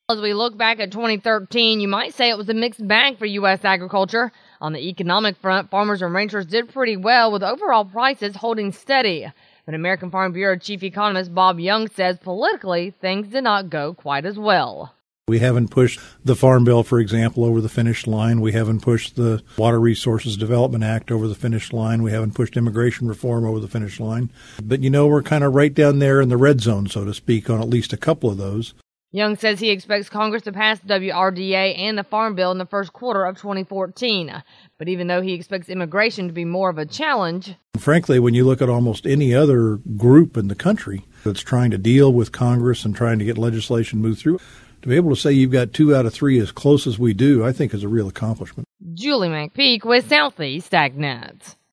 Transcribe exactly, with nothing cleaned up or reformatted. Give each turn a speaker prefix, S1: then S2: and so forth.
S1: As we look back at twenty thirteen, you might say it was a mixed bag for U S agriculture. On the economic front, farmers and ranchers did pretty well, with overall prices holding steady. But American Farm Bureau chief economist Bob Young says politically, things did not go quite as well.
S2: We haven't pushed the Farm Bill, for example, over the finish line. We haven't pushed the Water Resources Development Act over the finish line. We haven't pushed immigration reform over the finish line. But, you know, we're kind of right down there in the red zone, so to speak, on at least a couple of those.
S1: Young says he expects Congress to pass the W R D A and the Farm Bill in the first quarter of twenty fourteen. But even though he expects immigration to be more of a challenge,
S2: frankly, when you look at almost any other group in the country that's trying to deal with Congress and trying to get legislation moved through, to be able to say you've got two out of three as close as we do, I think is a real accomplishment.
S1: Julie McPeak with Southeast AgNet.